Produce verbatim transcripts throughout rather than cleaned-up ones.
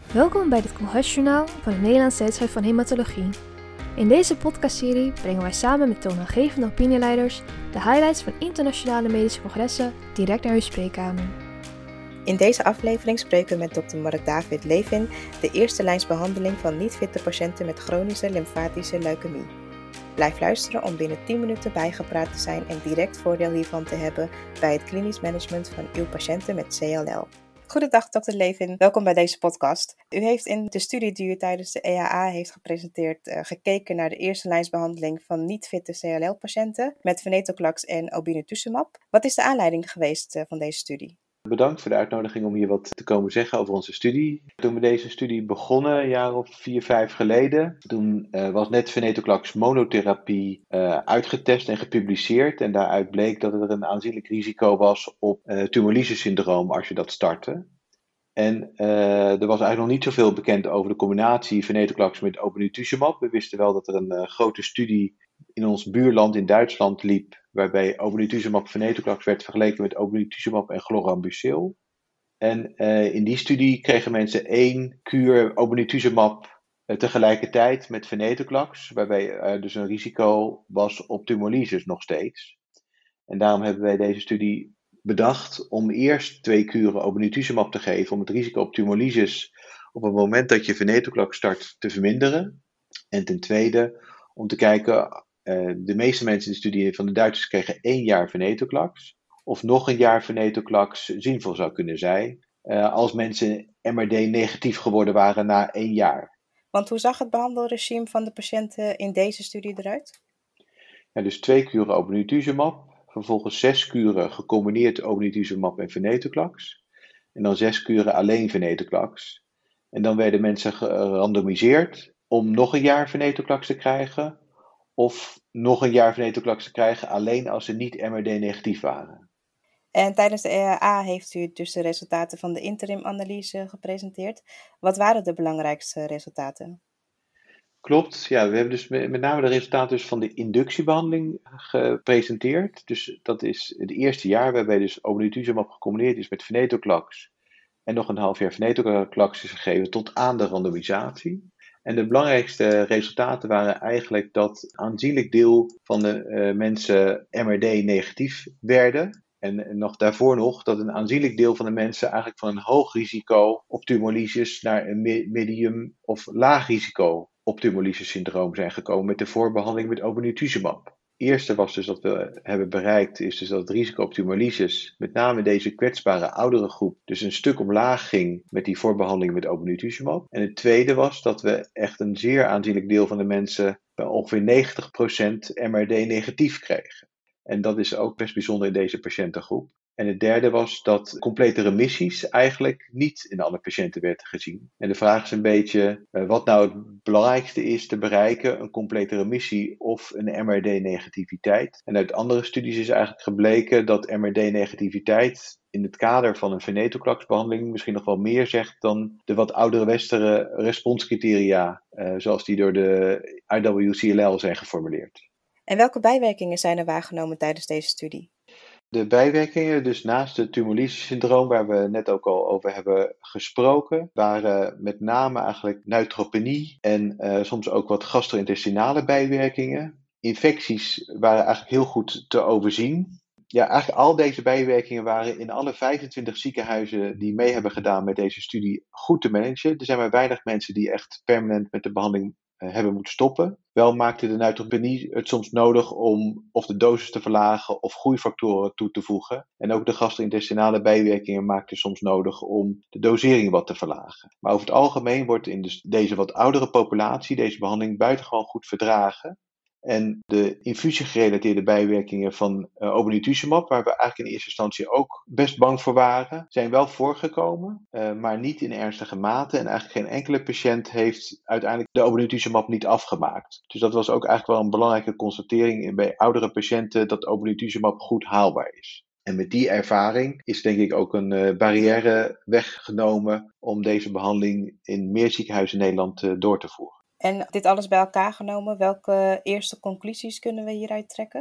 Welkom bij dit Congresjournaal van het Nederlands Tijdschrift van Hematologie. In deze podcastserie brengen wij samen met toonaangevende opinieleiders de highlights van internationale medische congressen direct naar uw spreekkamer. In deze aflevering spreken we met dokter Mark David Levin, de eerste lijnsbehandeling van niet-fitte patiënten met chronische lymfatische leukemie. Blijf luisteren om binnen tien minuten bijgepraat te zijn en direct voordeel hiervan te hebben bij het klinisch management van uw patiënten met C L L. Goedendag dokter Levin, welkom bij deze podcast. U heeft in de studie die u tijdens de E H A heeft gepresenteerd uh, gekeken naar de eerste lijnsbehandeling van niet-fitte C L L-patiënten met venetoclax en obinutuzumab. Wat is de aanleiding geweest uh, van deze studie? Bedankt voor de uitnodiging om hier wat te komen zeggen over onze studie. Toen we deze studie begonnen, een jaar of vier, vijf geleden, toen uh, was net venetoclax monotherapie uh, uitgetest en gepubliceerd. En daaruit bleek dat er een aanzienlijk risico was op uh, tumorlyse-syndroom als je dat startte. En uh, er was eigenlijk nog niet zoveel bekend over de combinatie venetoclax met obinutuzumab. We wisten wel dat er een uh, grote studie in ons buurland in Duitsland liep, waarbij obinutuzumab venetoclax werd vergeleken met obinutuzumab en chlorambucil. En uh, in die studie kregen mensen één kuur obinutuzumab uh, tegelijkertijd met venetoclax, waarbij er dus een risico was op tumorlyses nog steeds. En daarom hebben wij deze studie bedacht om eerst twee kuren obinutuzumab te geven om het risico op tumorlyses op het moment dat je venetoclax start te verminderen. En ten tweede om te kijken, uh, de meeste mensen in de studie van de Duitsers kregen één jaar venetoclax. Of nog een jaar venetoclax zinvol zou kunnen zijn uh, als mensen M R D negatief geworden waren na één jaar. Want hoe zag het behandelregime van de patiënten in deze studie eruit? Ja, dus twee kuren obinutuzumab. Vervolgens zes kuren gecombineerd obinutuzumab en venetoclax. En dan zes kuren alleen venetoclax. En dan werden mensen gerandomiseerd om nog een jaar venetoclax te krijgen. Of nog een jaar venetoclax te krijgen alleen als ze niet M R D negatief waren. En tijdens de E H A heeft u dus de resultaten van de interim-analyse gepresenteerd. Wat waren de belangrijkste resultaten? Klopt, ja, we hebben dus met name de resultaten dus van de inductiebehandeling gepresenteerd. Dus dat is het eerste jaar waarbij dus obinutuzumab gecombineerd is met venetoclax. En nog een half jaar venetoclax is gegeven tot aan de randomisatie. En de belangrijkste resultaten waren eigenlijk dat een aanzienlijk deel van de uh, mensen M R D negatief werden. En, en nog daarvoor nog dat een aanzienlijk deel van de mensen eigenlijk van een hoog risico op tumorlyses naar een medium of laag risico op tumorlyse-syndroom zijn gekomen met de voorbehandeling met obinutuzumab. Het eerste was dus dat we hebben bereikt, is dus dat het risico op tumorlyses, met name deze kwetsbare oudere groep, dus een stuk omlaag ging met die voorbehandeling met obinutuzumab. En het tweede was dat we echt een zeer aanzienlijk deel van de mensen, ongeveer negentig procent M R D negatief kregen. En dat is ook best bijzonder in deze patiëntengroep. En het derde was dat complete remissies eigenlijk niet in alle patiënten werd gezien. En de vraag is een beetje uh, wat nou het belangrijkste is te bereiken, een complete remissie of een M R D-negativiteit. En uit andere studies is eigenlijk gebleken dat M R D-negativiteit in het kader van een venetoclax-behandeling misschien nog wel meer zegt dan de wat oudere westeren responscriteria, uh, zoals die door de I W C L L zijn geformuleerd. En welke bijwerkingen zijn er waargenomen tijdens deze studie? De bijwerkingen, dus naast het tumorlyse-syndroom waar we net ook al over hebben gesproken, waren met name eigenlijk neutropenie en uh, soms ook wat gastro-intestinale bijwerkingen. Infecties waren eigenlijk heel goed te overzien. Ja, eigenlijk al deze bijwerkingen waren in alle vijfentwintig ziekenhuizen die mee hebben gedaan met deze studie goed te managen. Er zijn maar weinig mensen die echt permanent met de behandeling uh, hebben moeten stoppen. Wel maakte de neutropenie het soms nodig om of de dosis te verlagen of groeifactoren toe te voegen. En ook de gastro-intestinale bijwerkingen maakten soms nodig om de dosering wat te verlagen. Maar over het algemeen wordt in dus deze wat oudere populatie deze behandeling buitengewoon goed verdragen. En de infusiegerelateerde bijwerkingen van uh, obinutuzumab, waar we eigenlijk in eerste instantie ook best bang voor waren, zijn wel voorgekomen, uh, maar niet in ernstige mate. En eigenlijk geen enkele patiënt heeft uiteindelijk de obinutuzumab niet afgemaakt. Dus dat was ook eigenlijk wel een belangrijke constatering bij oudere patiënten, dat obinutuzumab goed haalbaar is. En met die ervaring is denk ik ook een uh, barrière weggenomen om deze behandeling in meer ziekenhuizen in Nederland uh, door te voeren. En dit alles bij elkaar genomen, welke eerste conclusies kunnen we hieruit trekken?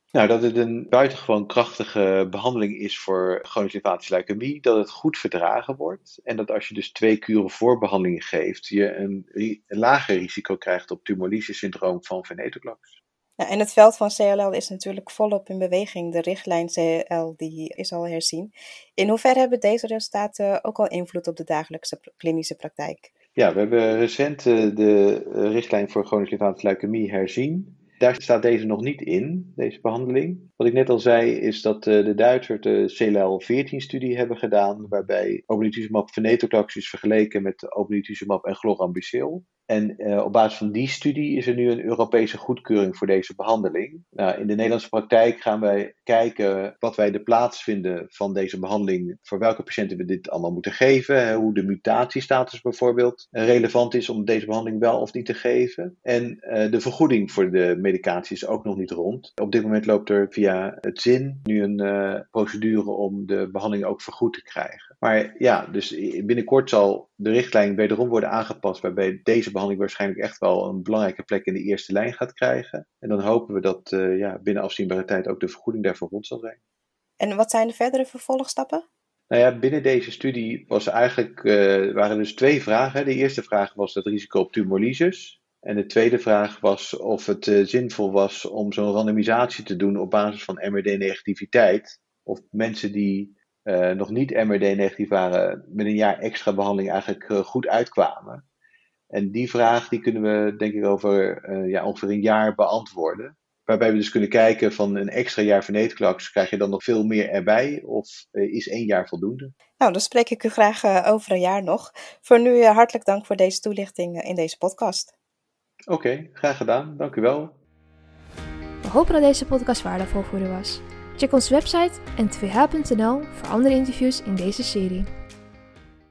Nou, dat het een buitengewoon krachtige behandeling is voor chronische lymfatische leukemie, dat het goed verdragen wordt en dat als je dus twee kuren voorbehandeling geeft, je een, ri- een lager risico krijgt op tumorlyse-syndroom van venetoclax. Ja, en het veld van C L L is natuurlijk volop in beweging. De richtlijn C L L die is al herzien. In hoeverre hebben deze resultaten ook al invloed op de dagelijkse pr- klinische praktijk? Ja, we hebben recent eh, de eh, richtlijn voor chronische lymfatische leukemie herzien. Daar staat deze nog niet in, deze behandeling. Wat ik net al zei, is dat eh, de Duitsers de C L L veertien studie hebben gedaan, waarbij obinutuzumab venetoclax is vergeleken met obinutuzumab en chlorambucil. En uh, op basis van die studie is er nu een Europese goedkeuring voor deze behandeling. Nou, in de Nederlandse praktijk gaan wij kijken wat wij de plaats vinden van deze behandeling, voor welke patiënten we dit allemaal moeten geven, hoe de mutatiestatus bijvoorbeeld relevant is om deze behandeling wel of niet te geven. En uh, de vergoeding voor de medicatie is ook nog niet rond. Op dit moment loopt er via het Z I N nu een uh, procedure om de behandeling ook vergoed te krijgen. Maar ja, dus binnenkort zal de richtlijn wederom worden aangepast, waarbij deze behandeling waarschijnlijk echt wel een belangrijke plek in de eerste lijn gaat krijgen. En dan hopen we dat uh, ja, binnen afzienbare tijd ook de vergoeding daarvoor rond zal zijn. En wat zijn de verdere vervolgstappen? Nou ja, binnen deze studie was eigenlijk, uh, waren dus twee vragen. De eerste vraag was het risico op tumorlyses. En de tweede vraag was of het uh, zinvol was om zo'n randomisatie te doen op basis van M R D-negativiteit. Of mensen die uh, nog niet M R D-negatief waren met een jaar extra behandeling eigenlijk uh, goed uitkwamen. En die vraag die kunnen we denk ik over uh, ja, ongeveer een jaar beantwoorden. Waarbij we dus kunnen kijken van een extra jaar venetoclax, krijg je dan nog veel meer erbij of uh, is één jaar voldoende? Nou, dan spreek ik u graag uh, over een jaar nog. Voor nu uh, hartelijk dank voor deze toelichting uh, in deze podcast. Oké, okay, graag gedaan. Dank u wel. We hopen dat deze podcast waardevol voor u was. Check onze website n twee h punt n l voor andere interviews in deze serie.